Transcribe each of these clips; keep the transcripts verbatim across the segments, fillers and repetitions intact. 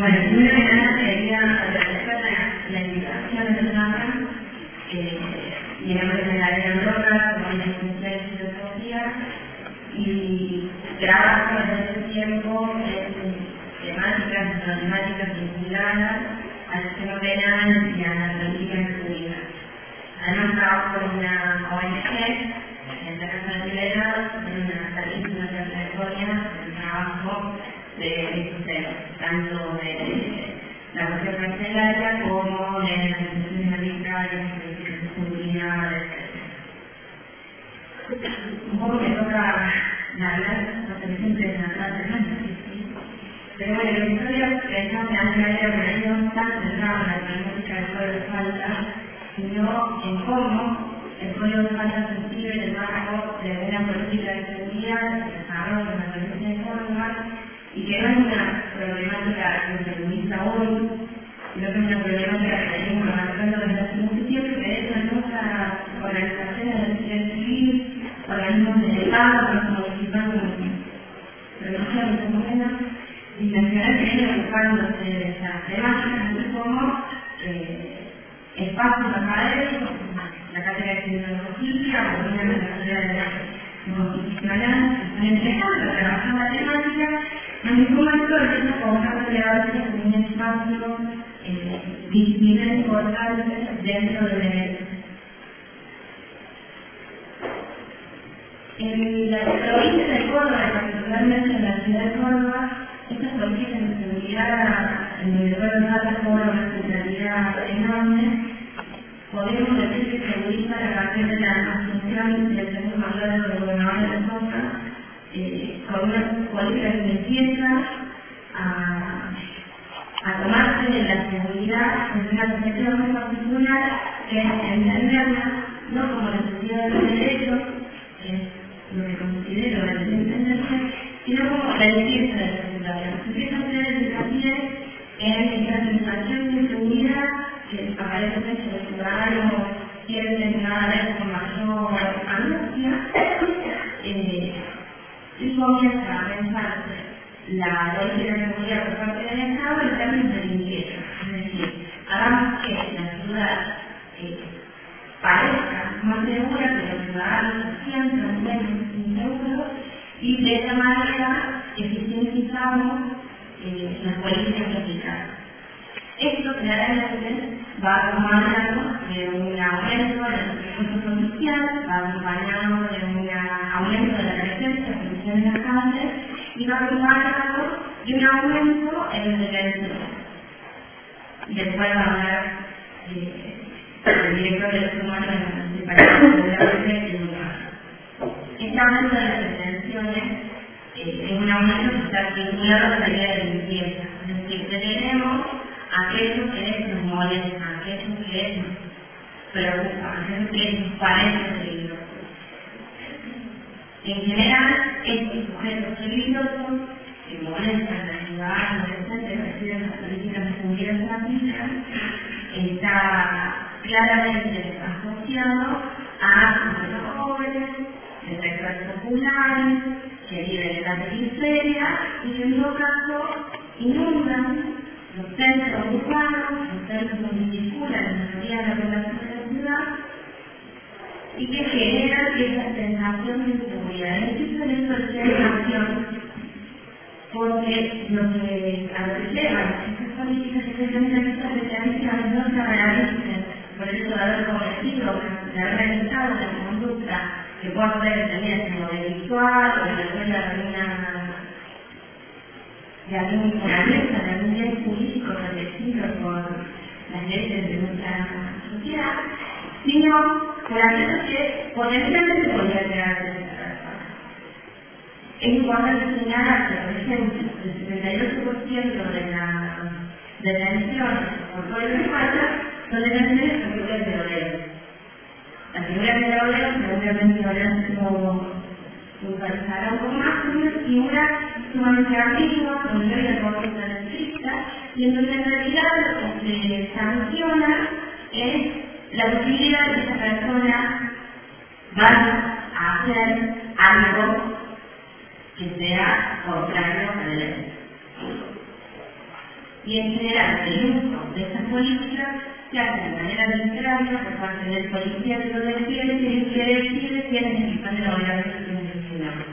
Bueno, primero que nada quería agradecer la, la invitación de Sandra, eh, digamos en la área de drogas, como en la de filosofía, y trabajo desde ese tiempo en temáticas, problemáticas vinculadas al sistema penal y a la política en seguridad. Además trabajo en una O N G, en la Casa de Liberados, en una tradición trayectoria del trabajo de cruceros, tanto de la cuestión carcelaria como de las instituciones arbitrarias, políticas de seguridad, etcétera. Un poco me toca hablar, porque siempre es una clase más difícil. Pero bueno, la historia pensaba que antes había organizado tanto centrado en la problemática del código de falta, sino en cómo el código de falta se inscribe en el marco de una política de seguridad, de desarrollo de la violencia de forma, y que no es una problemática que se utiliza hoy, sino que es una problemática que venimos marcando desde hace mucho tiempo, que de hecho en muchas organizaciones de sociedad civil, organismos de Estado, los municipales, provinciales, como menos, y nacionales que vienen ocupándose de esas temáticas, así como eh, espacios académicos, la cátedra de criminología, o una de la carrera de la constitucional, que están empezando a trabajar la temática, en ningún momento el tema conjunto de arte como un espacio eh, visible, importante dentro del derecho. En la provincia de Córdoba, particularmente en la ciudad de Córdoba, estas políticas de seguridad en el lugar de datos cobran una centralidad enorme. Podemos decir que se utiliza a partir de la asunción del segundo mandato del gobernador de la zona, eh, con una política que empieza a, a tomarse de la seguridad desde una perspectiva muy particular, que es entenderla no como necesidad de los derechos, que es lo que considero la independencia, sino como la limpieza de la situación. Se empieza a hacer el hincapié en esa sensación de seguridad que aparece que los ciudadanos sienten cada vez con mayor angustia, eh, y comienza a pensarse la política de seguridad por parte del Estado en términos de limpieza. Es decir, hagamos que la ciudad eh, parezca más segura, que los ciudadanos se sientan menos inseguros, y de esa manera eficientizamos eh, las políticas que aplicamos. Esto claramente va acompañado de un aumento de los recursos policiales, va acompañado de un aumento de la presencia policial en las calles y va acompañado de un aumento en el derecho. Después va a hablar eh, el director de los humanos de la Municipalidad de Lugar. Este aumento de las detenciones eh, es un aumento que está vinculado a la idea de limpieza. Es decir, tenemos aquello que nos molesta, aquello que nos preocupa, aquello que nos parece peligroso. En general, estos sujetos peligrosos que molestan a los ciudadanos, etcétera, que reciben las políticas de seguridad que aplican, está claramente asociado a sujetos jóvenes, de sectores populares, que viven en la periferia y que en todo caso inundan los centros urbanos, los centros donde circula la mayoría de la población de la ciudad, y que generan esa sensación de inseguridad. Existe en esto de sensación, porque lo que, a lo que llevan estas políticas que se llaman estas detenciones no se realicen por el ciudadano conocido, que se ha realizado la conducta que puede ser también como delictual o de alguna de algún inconveniente, de algún bien jurídico protegido por las leyes de nuestra sociedad, sino por aquello que potencialmente podría llegar a ser esta persona. Es importante señalar que, por ejemplo, el setenta y ocho por ciento de las detenciones por código de falta son detenciones por figuras de violencia. Las figuras de violencia, seguramente habrán sido puntualizará un poco más, son unas figuras sumamente ambiguas, donde no hay la conducta estricta, y en donde en realidad lo que se sanciona es la posibilidad de que esa persona vaya a hacer algo que sea contrario a la ley. y en general el uso de estas políticas se hace de manera arbitraria por parte del policía que lo defiende y que decide quiénes están de la obligación institucional.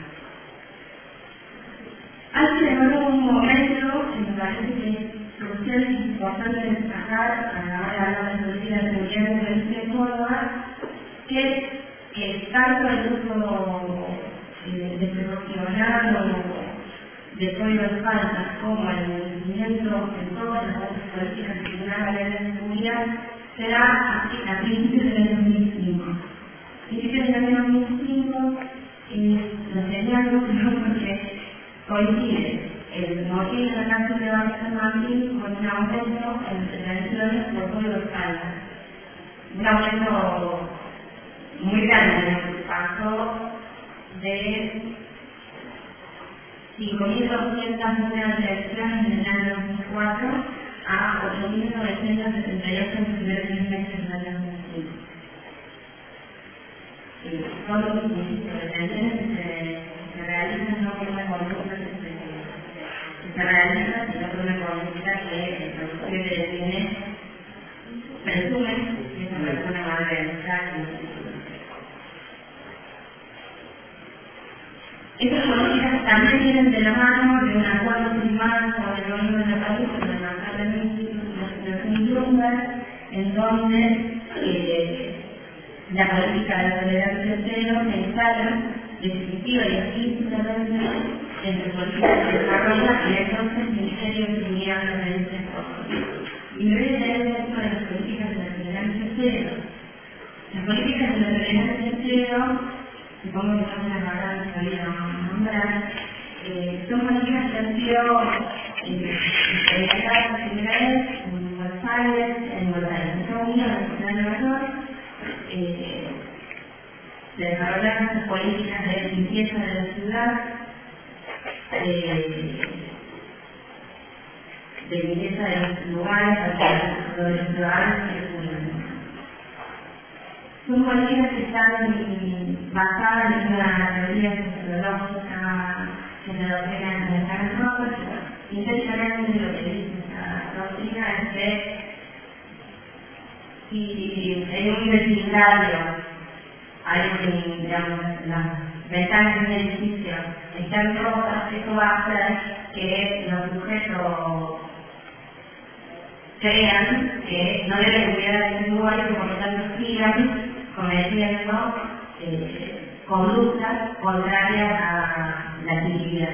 Hay sin embargo un momento que me parece que es crucial y importante destacar a la hora de hablar de política de seguridad de la provincia de Córdoba, que es que tanto el uso eh, desproporcionado de código de faltas como el cumplimiento en todas las otras políticas que tienen la ley de seguridad será a principios del año dos mil cinco. A principios del año dos mil cinco eh, lo señalo porque coincide el motivo de la cárcel de Barrio San Martín con un aumento en detenciones por código de faltas. Un aumento muy grande, pasó de cinco mil doscientas nuevas detenciones en el año dos mil cuatro a ocho mil novecientos setenta y ocho en los primeros seis meses del año dos mil cinco. Son los detenciones que se, se realizan no por una conducta que se, que se realiza, sino por una conducta que el productor que detiene presume que esa persona va a realizar en el futuro. Estas políticas también vienen de la mano de un acuerdo firmado con el gobierno de la país, con el Departamento de la Situación Bloomberg, en donde eh, la política de la tolerancia cero se instala definitiva y explícitamente entre políticas de desarrollo y entonces Ministerio de Seguridad de la Provincia de Córdoba. Y me voy a leer dentro de las políticas de la tolerancia cero. Las políticas de la tolerancia cero, supongo que son las palabras que había nombrar, eh, son políticas que han sido implementadas por primera vez en Buenos Aires, en Buenos Aires, en Estados Unidos, en la ciudad de Nueva York. Eh, se desarrollaron estas políticas de limpieza de la ciudad, eh, de limpieza de los lugares donde los ciudadanos circulan. Son políticas que están basadas en una teoría sociológica que se doctrina en el Harvard. Intencionalmente lo que dice esta doctrina es que si en un vecindario hay, digamos, las ventanas de un edificio están rotas, eso va a hacer que los sujetos crean que no deben cuidar de ese lugar y que por lo tanto sigan cometiendo eh, conductas contrarias a la actividad.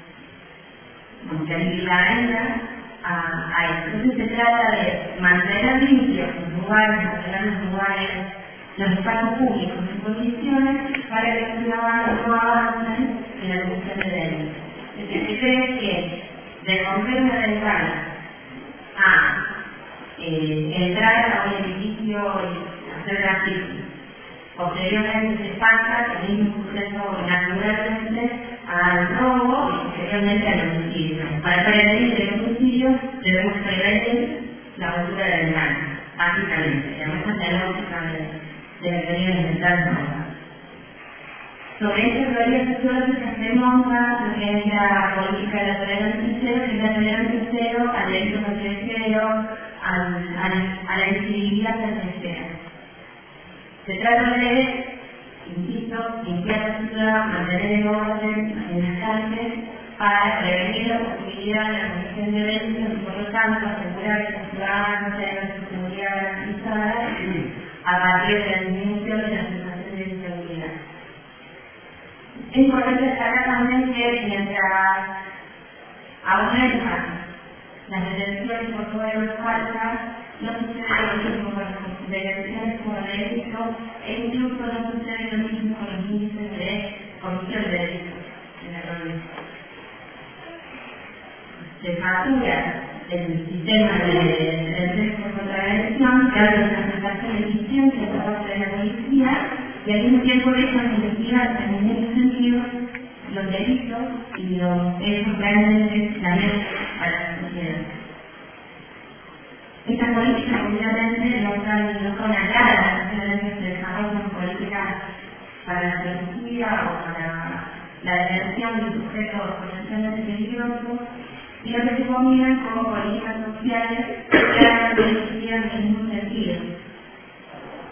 La actividad entra a, a eso. Entonces se trata de mantener limpios los lugares, mantener los lugares, los espacios públicos en condiciones para que los ciudadanos no avancen en la comisión de delitos. Es decir, se cree que de romper una ventana a eh, entrar a un edificio y hacer graffiti. Posteriormente se pasa el mismo suceso naturalmente al robo y posteriormente al homicidio. Para prevenir el homicidio debemos prevenir la ruptura de la ventana, básicamente. Además es la lógica de, de la teoría de mental. Sobre esta teoría sociológica se monta lo que es la política de la tolerancia cero, que es la tolerancia cero al delito de tercero, al, al, a la incivilidad del tercero. Se trata de, insisto, limpiar la ciudad, mantener el orden en las calles para prevenir la posibilidad de la comisión de delitos y por lo tanto asegurar que los ciudadanos tengan su seguridad garantizada a partir de la disminución de la sensación de inseguridad. Es importante destacar también que mientras aumentan las detenciones por código de faltas, no sucede lo mismo con las detenciones por delito e incluso no sucede lo mismo con los índices de comisión de delitos en la provincia. Se factura el sistema de detención por contravención, que hace una aplicación eficiente por parte de la policía y al mismo tiempo dejan de investigar en muchos sentidos los delitos y los hechos realmente dañosos para la sociedad. Estas políticas obviamente no son, no son aisladas, se desarrollan políticas para la policía o para la detención de sujetos potencialmente peligrosos y lo que se combinan como políticas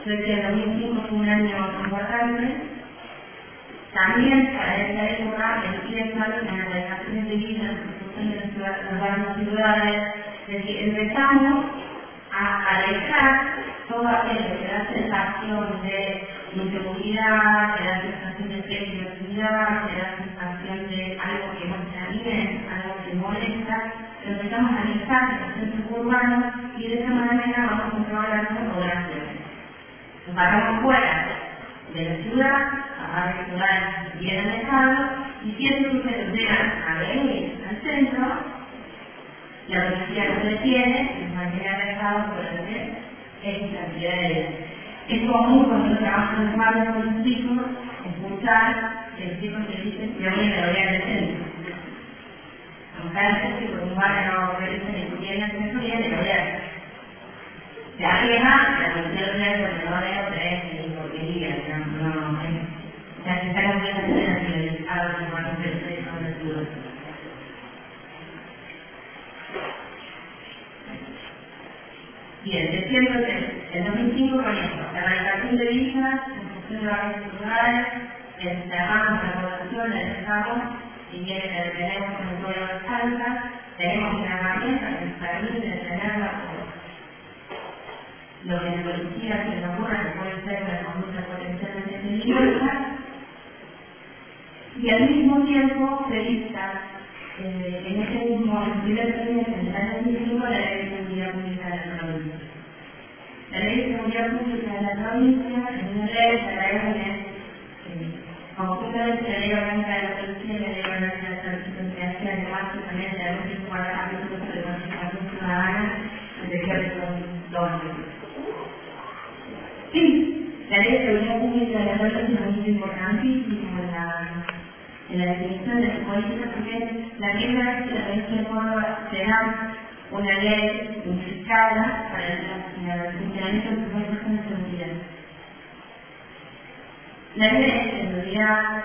Creo que el dos mil cinco fue un año importante. También para esa época empiezan las relaciones de vida, en las grandes ciudades, es decir, empezamos a alejar todo aquello que da sensación de inseguridad, que da sensación de peligrosidad, que da sensación de algo que no está bien, algo que molesta, lo empezamos a alejar de los centros urbanos y de esa manera vamos a controlar las poblaciones. Nos paramos fuera de la ciudad, a varias ciudades bien alejados, y siempre que ustedes llegan a venir al centro, la policía los detiene, los mantiene alejados durante X cantidad de días. Es común cuando uno trabaja en los barrios con los chicos, escuchar que los chicos te dicen que hoy en la orilla del centro. Aunque hay gente que por un barrio no realiza ni siquiera en el centro, viene de la orilla. De arriba, la policía lo tiene porque no veo tres ni porquería, digamos, no, o sea, se está completamente nacionalizado en cuanto se le con el sur. Bien, diciendo que en dos mil cinco con esto, la erradicación de visas, en función de varios lugares, encerramos la población, la dejamos, si bien la detenemos con el pueblo de Salta, tenemos una herramienta que nos permite detenerla por lo que la policía se le ocurra que puede ser una conducta potencialmente peligrosa, y al mismo tiempo se dicta eh, en ese mismo primer trimestre del año dos mil cinco la ley de seguridad pública de la provincia. La ley de seguridad pública de la provincia es una ley que reúne eh, conjuntamente la ley orgánica de la policía y la ley orgánica de la penitenciaria, además también la ley de cuatro capítulos de participación ciudadana, anteriores son dos años. Sí, la ley de seguridad pública de la provincia es muy importantísima en la, en la definición de su política, porque la primera vez que la provincia de Córdoba será una ley unificada para el funcionamiento de sus fuerzas de seguridad. La ley de seguridad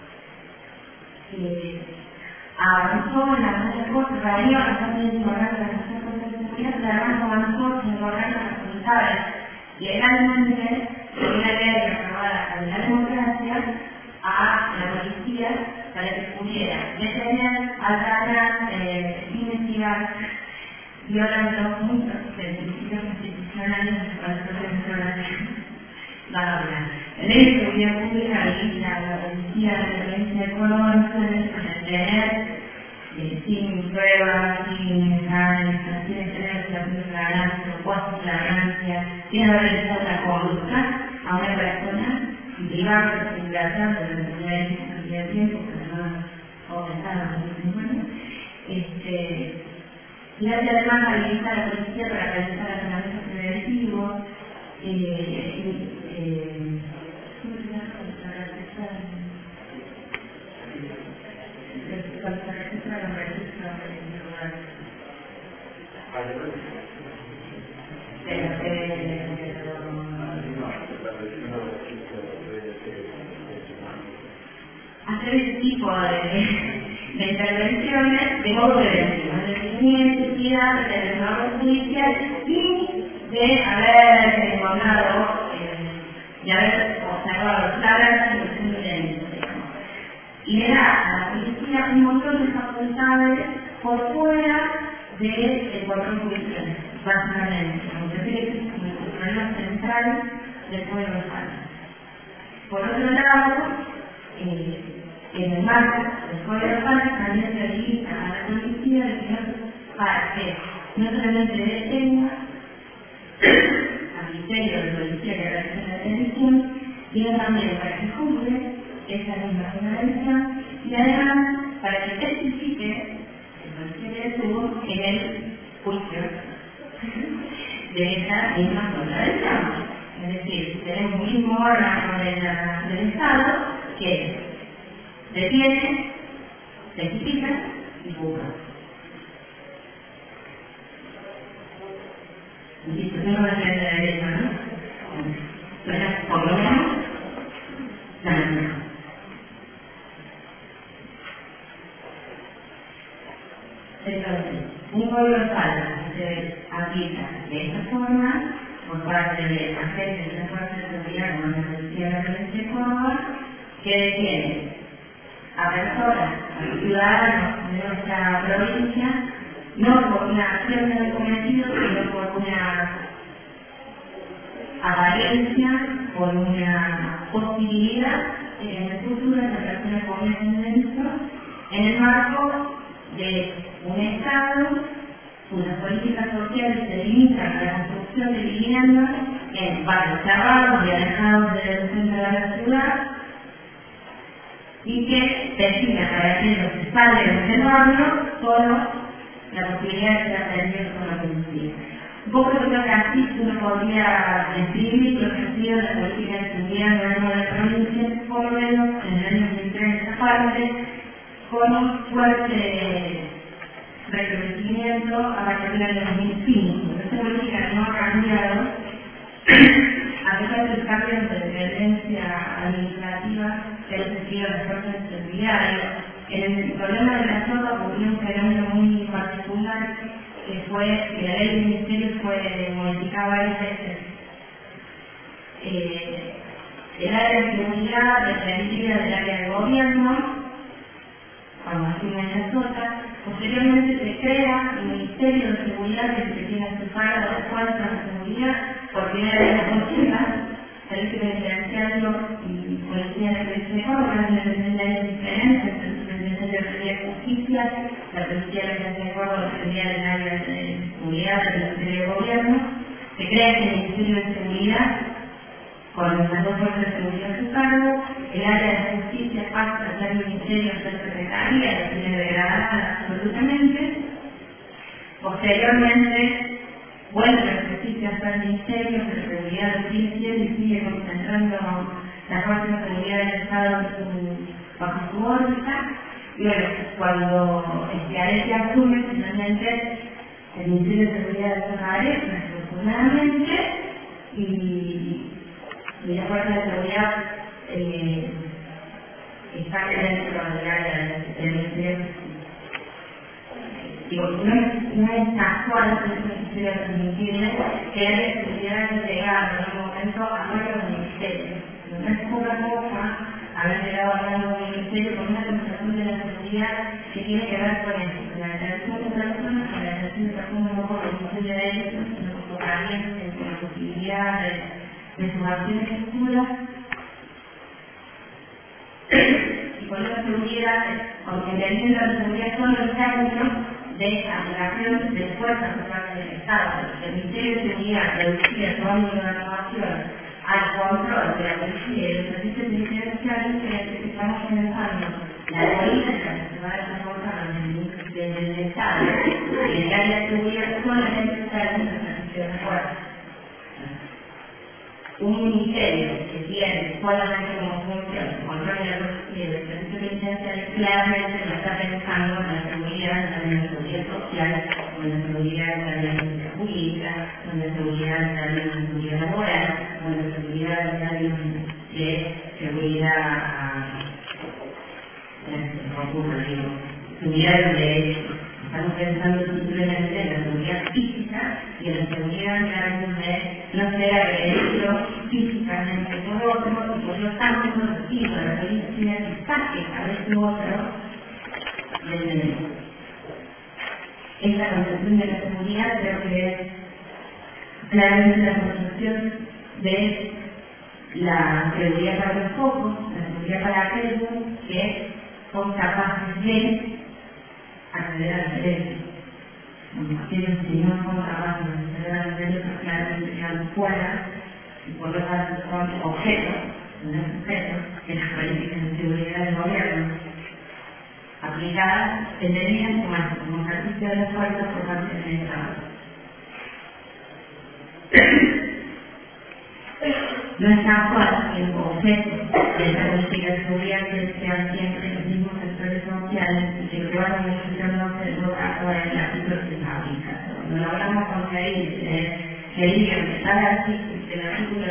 eh, avanzó en las cosas, todavía avanzó en el órgano de las fuerzas de seguridad, pero además avanzó en el órgano responsable legalmente de una ley aprobada a la democracia a la policía para que pudiera detener, atacar, eh, investigar, violando muchos de los principios constitucionales de la protección la ley de seguridad pública habilita a la policía de la provincia de Córdoba para detener eh, sin pruebas, sin exámenes, sin experiencia, sin flagrancia, supuesto flagrancia, sin realizar una conducta a una persona y privarse de su libertad durante una cantidad de tiempo, pero no aumentar a los cincuenta. Este, y hace además habilita a la policía para realizar allanamientos preventivos, eh, eh, hacer ese tipo de, de intervenciones de modo preventivo, es decir, sin necesidad de tener una orden judicial y de haber encontrado, eh, de haber observado claras situaciones de delito. Y le da a la policía un montón de facultades por fuera del control judicial, básicamente, aunque sí existe como el problema central del pueblo de Salta. Por otro lado, eh, en el marco del Código de Salta también se habilita a la policía de que para que no solamente detenga a criterio de la policía que realiza la detención, sino también para que juzgue esa misma generación y además para que testifique el policía que detuvo en el juicio de esa misma contradicción. Es decir, tenemos un mismo órgano de la, del Estado que detiene, testifica y juzga. Y eso no va a ser de la derecha, ¿no? Pero por lo menos, la misma. Entonces, un código de Salta que se aplica de esta forma, por parte de agentes de las fuerzas de seguridad como la Policía de la Provincia de Córdoba, que detienen a personas, a ciudadanos de nuestra provincia, no por una acción que han cometido, sino por una apariencia, por una posibilidad de que en el futuro las personas comiencen dentro en el marco de un Estado cuyas políticas sociales se limitan a la construcción de viviendas en barrios cerrados y alejados del centro de la ciudad, y que destina para aquellos que salen del barrio solo la posibilidad de ser atendidos por la policía. Un poco yo creo que así uno podría describir lo que ha sido la política de seguridad a lo largo de la provincia, por lo menos en el año dos mil tres esta parte, con un fuerte recrudecimiento a partir del dos mil cinco. Esta política no ha cambiado, a pesar del cambio de dependencia administrativa que ha existido en las fuerzas de seguridad. El problema de la zona ocurrió un fenómeno muy particular, que fue que la ley de ministerios fue modificada varias veces. Eh, el área de seguridad dependía del área de gobierno, cuando asume la SOTA. Posteriormente se crea el Ministerio de Seguridad, que es el que tiene a su cargo las fuerzas de seguridad, por primera vez en la consulta, Servicio Penitenciario y Policía de la Provincia de Córdoba, que tienen leyes diferentes, el Superintendencia de Seguridad y Justicia, la Policía de la Provincia de Córdoba dependía del área de seguridad del Ministerio de Gobierno. Se crea este Ministerio de Seguridad con las dos fuerzas de seguridad a su cargo. El área de justicia pasa a ser ministerio de secretaría, que tiene degradada absolutamente. Posteriormente vuelve el justicia a ser ministerio de seguridad de justicia y sigue concentrando las fuerzas de seguridad del Estado bajo su órbita. Y bueno, cuando Schiaretti asume, finalmente el Ministerio de Seguridad desaparece, afortunadamente, y y la fuerza de seguridad eh, está dentro del área del Ministerio. Digo, no es, no es casual que se quisiera permitirle que la seguridad llegara en un momento a nuestro ministerio. No es poca cosa haber llegado a nuestro ministerio con una concepción de la seguridad que tiene que ver con eso, con la atención de personas, con la atención de personas no por el de derechos, sino por calientes, con la posibilidad de de sus acciones futuras, y con una seguridad, entendiendo la seguridad solo en términos de aplicación de fuerzas por parte del Estado. El Ministerio de Seguridad reducía su ámbito de actuación al control de la policía y de los servicios penitenciarios, que estamos pensando la política que se va a desarrollar desde el Estado y el área de seguridad solamente está en el servicio de fuerza. Un ministerio que tiene solamente como función el control de la policía y del servicio penitenciario claramente no está pensando en la seguridad, en la seguridad social, en la seguridad en la seguridad jurídica, en la seguridad en la seguridad laboral, en la seguridad en términos de seguridad seguridad de derechos. Estamos pensando simplemente en la seguridad física y en la seguridad en términos de no ser agredido físicamente por otro, y por lo tanto conocido la policía que saque a ese otro del derecho. Esta concepción de la seguridad creo que es claramente la concepción de la seguridad para los pocos, la seguridad para aquellos que son capaces de acceder al derecho. Aquellos que no son capaces de acceder al derecho claramente quedan fuera y por lo tanto son objetos, no sujetos, de las políticas de seguridad del gobierno aplicadas entendidas como ejercicio de la fuerza por parte del Estado. No es casual que los objetos de la política de seguridad sean siempre los mismos sectores sociales y que lo van beneficiándose de lo caso del artículo que se aplica. Cuando logramos conseguir que el libro que sale así, que el artículo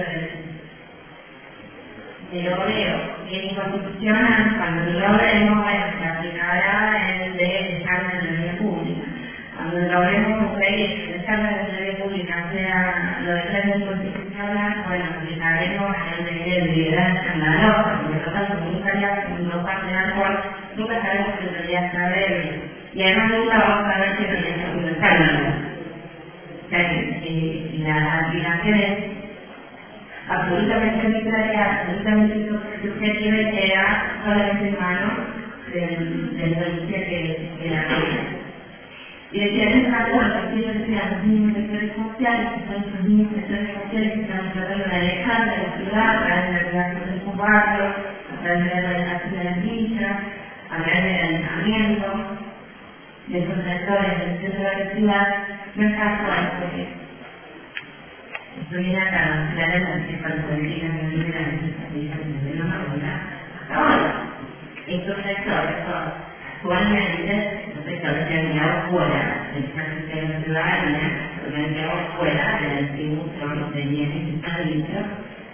del obrero que es inconstitucional, cuando lo logremos, bueno, se aplicará el de dejarme en la vía pública. Cuando logremos conseguir dejarme en la vía pública sea lo de ser inconstitucional, bueno, aplicaremos a gente que viene de liderazgo escandalosa, porque total, como nunca ya no parte de alcohol, nunca sabemos que en realidad está débil. Y además nunca vamos a ver si en realidad está un escándalo. O sea que eh, la aplicación es absolutamente arbitraria, absolutamente subjetiva y queda solamente en manos del, del policía que, que la tiene. Y decía, en esta cosa, que ellos decían los mismos sectores sociales, que son esos mismos sectores sociales que están tratando de alejar de la ciudad, a través de la creación de sus barrios, a través de la organización de las villas, a través del alejamiento de esos sectores del centro de la ciudad, no es casual, porque esto viene a cancelar las principales políticas que viven a veces que dicen de una manera. Ahora, estos sectores son actualmente los sectores que han quedado fuera del ejercicio de la ciudadanía, que han quedado fuera de la distribución de bienes y servicios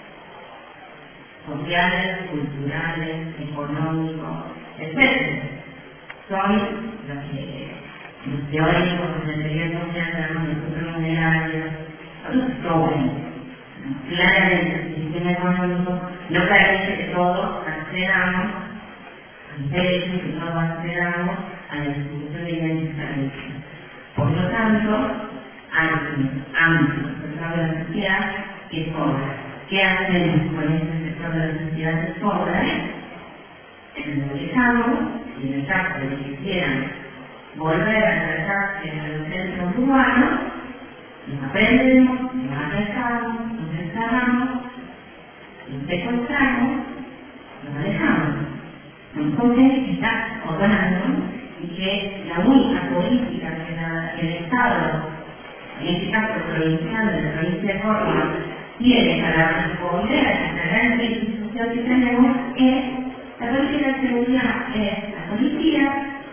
sociales, culturales, económicos, etcétera. Son los que los teóricos de la teoría social llamamos de futuro monetario, los jóvenes. Claramente el sistema económico no permite que todos accedamos al derecho, que todos accedamos a la distribución de bienes y servicios. Por lo tanto, hay ámbitos dentro de la sociedad que sobran. ¿Qué hacemos con este sector de la sociedad que sobra? Lo dejamos, y en el caso de que quisieran volver a tratarse en los centros urbanos, nos aprendemos, nos alejamos, nos encerramos, nos secuestramos, nos alejamos. Entonces está obrando y que la única política que, la, que el Estado, en este caso provincial de la provincia de Córdoba, tiene para responder a esta gran crisis social que tenemos es la política de seguridad, es la policía,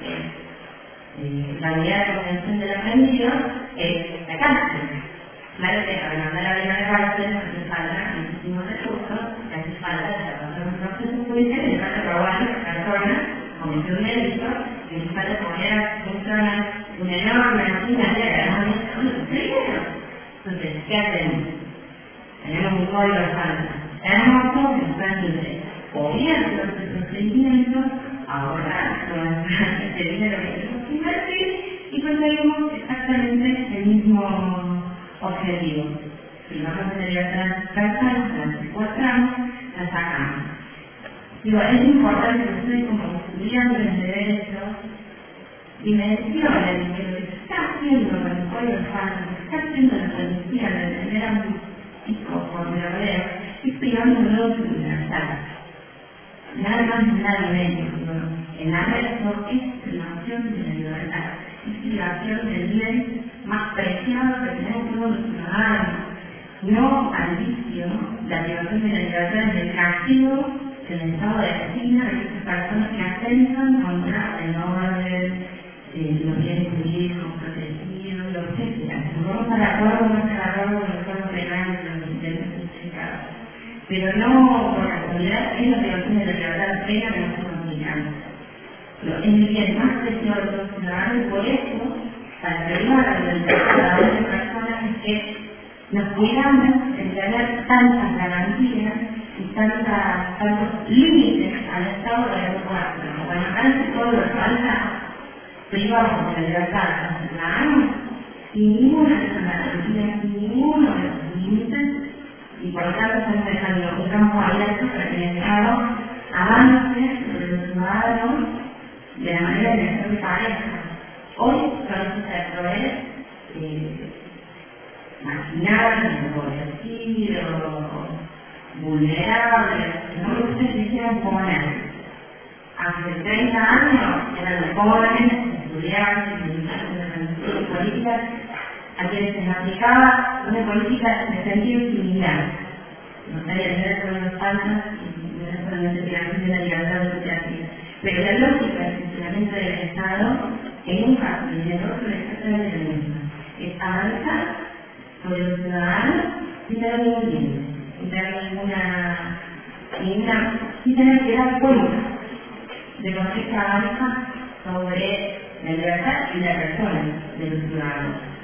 es eh, la unidad de contención de la previsión, es la cárcel. Claro que para mandar a bien a la cárcel hace falta muchísimos recursos, hace falta desarrollar un proceso judicial, hace falta probar a las personas, cometer un delito, y hace falta poner a funcionar una enorme maquinaria que además es dinero. Entonces, ¿qué hacemos? Tenemos un código de falta, tenemos autos que están libres, o bien los procedimientos, ahorrar todo este dinero que tenemos que invertir y conseguimos exactamente el mismo objetivo. Si vamos a libertad a las personas, las secuestramos, las sacamos. Digo, es importante que ustedes como estudiantes de derecho dimensionen que lo que se está haciendo con el código de falta, lo que está haciendo la policía de detener a un chico por violencia, es privando de su libertad. Nada más y nada menos. El arresto es privación de la libertad, es privación del bien más preciado que tenemos todos los ciudadanos. No al vicio, la privación de la libertad es el castigo que el Estado destina a esas personas que atentan contra el orden, eh, los bienes jurídicos protegidos, etcétera. Si vamos a la acuerdo, no está de acuerdo con el código penal de los intereses justificados. Pero no, por casualidad, es la privación de la libertad plena que nosotros aplicamos. Es el bien más preciado de los ciudadanos y por eso, para privar la libertad de las personas es que nos cuidamos en tener tantas garantías y tantas, tantos límites al Estado de la democracia. Cuando tanto todo lo falta, privamos de la libertad a los ciudadanos sin ninguna de esas garantías, sin ninguno de los límites, y por lo tanto estamos dejando un campo abierto para que el Estado avance sobre los ciudadanos de la manera que les parezca. Hoy son esos sectores eh, marginados, empobrecidos, vulnerables, no lo que se quisieran poner. Hace treinta años eran los jóvenes, estudiantes, militantes de organizaciones políticas, a quienes se les aplicaba una política de sentido similar. No estaría tener con los faltas y con la investigación de la libertad de sociedad. Pero la lógica del funcionamiento del Estado, en un caso y en el otro, es exactamente la misma. Es avanzar sobre los ciudadanos sin tener ningún límite, sin tener ninguna, ninguna, sin tener que dar cuenta de lo que se avanza sobre la libertad y la persona de los ciudadanos.